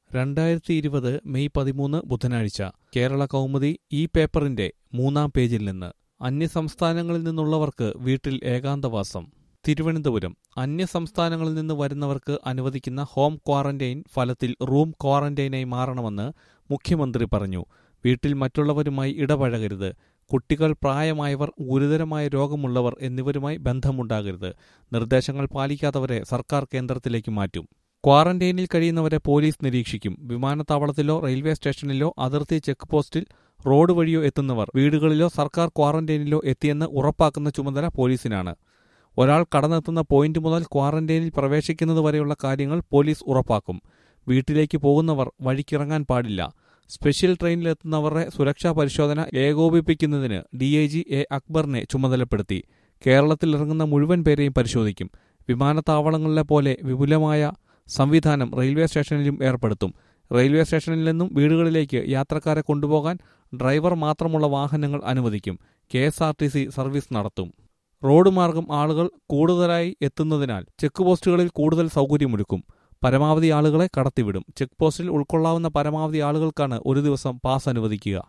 2020 May 13 ബുധനാഴ്ച കേരള കൗമുദി ഈ പേപ്പറിന്റെ 3-ാം പേജിൽ നിന്ന് അന്യസംസ്ഥാനങ്ങളിൽ നിന്നുള്ളവർക്ക് വീട്ടിൽ ഏകാന്തവാസം. തിരുവനന്തപുരം അന്യസംസ്ഥാനങ്ങളിൽ നിന്ന് വരുന്നവർക്ക് അനുവദിക്കുന്ന ഹോം ക്വാറന്റൈൻ ഫലത്തിൽ റൂം ക്വാറന്റൈനായി മാറണമെന്ന് മുഖ്യമന്ത്രി പറഞ്ഞു. വീട്ടിൽ മറ്റുള്ളവരുമായി ഇടപഴകരുത്. കുട്ടികൾ, പ്രായമായവർ, ഗുരുതരമായ രോഗമുള്ളവർ എന്നിവരുമായി ബന്ധമുണ്ടാകരുത്. നിർദ്ദേശങ്ങൾ പാലിക്കാത്തവരെ സർക്കാർ കേന്ദ്രത്തിലേക്ക് മാറ്റും. ക്വാറന്റൈനിൽ കഴിയുന്നവരെ പോലീസ് നിരീക്ഷിക്കും. വിമാനത്താവളത്തിലോ റെയിൽവേ സ്റ്റേഷനിലോ അതിർത്തി ചെക്ക് പോസ്റ്റിൽ റോഡ് വഴിയോ എത്തുന്നവർ വീടുകളിലോ സർക്കാർ ക്വാറന്റൈനിലോ എത്തിയെന്ന് ഉറപ്പാക്കുന്ന ചുമതല പോലീസിനാണ്. ഒരാൾ കടന്നെത്തുന്ന പോയിന്റ് മുതൽ ക്വാറന്റൈനിൽ പ്രവേശിക്കുന്നതുവരെയുള്ള കാര്യങ്ങൾ പോലീസ് ഉറപ്പാക്കും. വീട്ടിലേക്ക് പോകുന്നവർ വഴിക്കിറങ്ങാൻ പാടില്ല. സ്പെഷ്യൽ ട്രെയിനിലെത്തുന്നവരുടെ സുരക്ഷാ പരിശോധന ഏകോപിപ്പിക്കുന്നതിന് DIG A. അക്ബറിനെ ചുമതലപ്പെടുത്തി. കേരളത്തിൽ ഇറങ്ങുന്ന മുഴുവൻ പേരെയും പരിശോധിക്കും. വിമാനത്താവളങ്ങളിലെ പോലെ വിപുലമായ സംവിധാനം റെയിൽവേ സ്റ്റേഷനിലും ഏർപ്പെടുത്തും. റെയിൽവേ സ്റ്റേഷനിൽ നിന്നും വീടുകളിലേക്ക് യാത്രക്കാരെ കൊണ്ടുപോകാൻ ഡ്രൈവർ മാത്രമുള്ള വാഹനങ്ങൾ അനുവദിക്കും. KSRTC സർവീസ് നടത്തും. റോഡ് മാർഗം ആളുകൾ കൂടുതലായി എത്തുന്നതിനാൽ ചെക്ക് പോസ്റ്റുകളിൽ കൂടുതൽ സൗകര്യമൊരുക്കും. പരമാവധി ആളുകളെ കടത്തിവിടും. ചെക്ക് പോസ്റ്റിൽ ഉൾക്കൊള്ളാവുന്ന പരമാവധി ആളുകൾക്കാണ് ഒരു ദിവസം പാസ് അനുവദിക്കുക.